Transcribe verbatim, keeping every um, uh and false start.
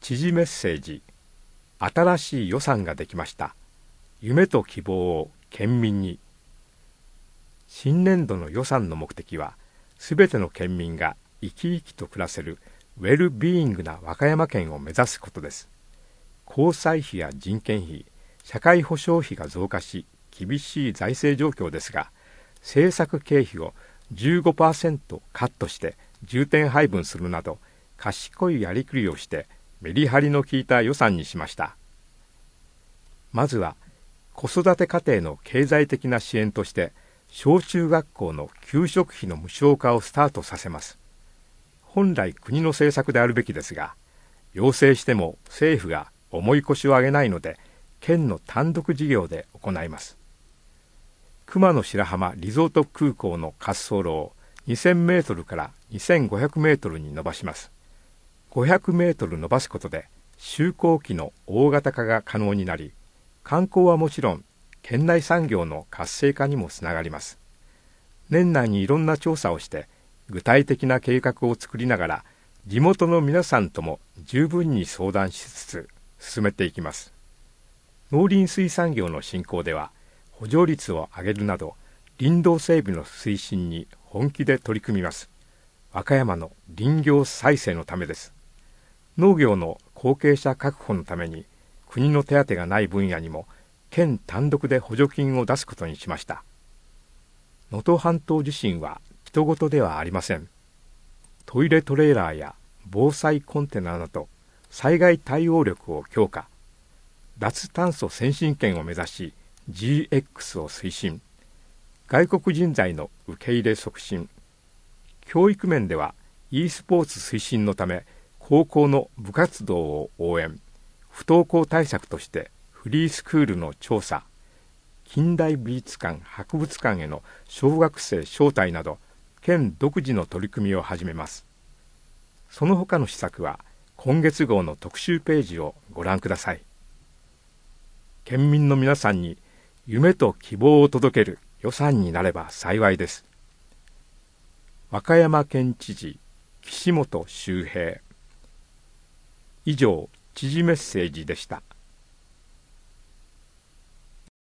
知事メッセージ。新しい予算ができました。夢と希望を県民に。新年度の予算の目的は、すべての県民が生き生きと暮らせるウェルビーイングな和歌山県を目指すことです。交際費や人件費、社会保障費が増加し、厳しい財政状況ですが、政策経費を じゅうごパーセント カットして重点配分するなど、賢いやりくりをしてメリハリの効いた予算にしました。まずは、子育て家庭の経済的な支援として、小中学校の給食費の無償化をスタートさせます。本来国の政策であるべきですが、要請しても政府が重い腰を上げないので、県の単独事業で行います。熊野白浜リゾート空港の滑走路をにせんメートルからにせんごひゃくメートルに伸ばします。ごひゃくメートル伸ばすことで、就航機の大型化が可能になり、観光はもちろん、県内産業の活性化にもつながります。年内にいろんな調査をして、具体的な計画を作りながら、地元の皆さんとも十分に相談しつつ進めていきます。農林水産業の振興では、補助率を上げるなど、林道整備の推進に本気で取り組みます。和歌山の林業再生のためです。農業の後継者確保のために、国の手当がない分野にも、県単独で補助金を出すことにしました。能登半島地震は人事ではありません。トイレトレーラーや防災コンテナなど、災害対応力を強化、脱炭素先進権を目指し ジーエックス を推進、外国人材の受け入れ促進、教育面では e スポーツ推進のため高校の部活動を応援、不登校対策としてフリースクールの調査、近代美術館・博物館への小学生招待など県独自の取り組みを始めます。その他の施策は今月号の特集ページをご覧ください。県民の皆さんに夢と希望を届ける予算になれば幸いです。和歌山県知事岸本周平。以上、知事メッセージでした。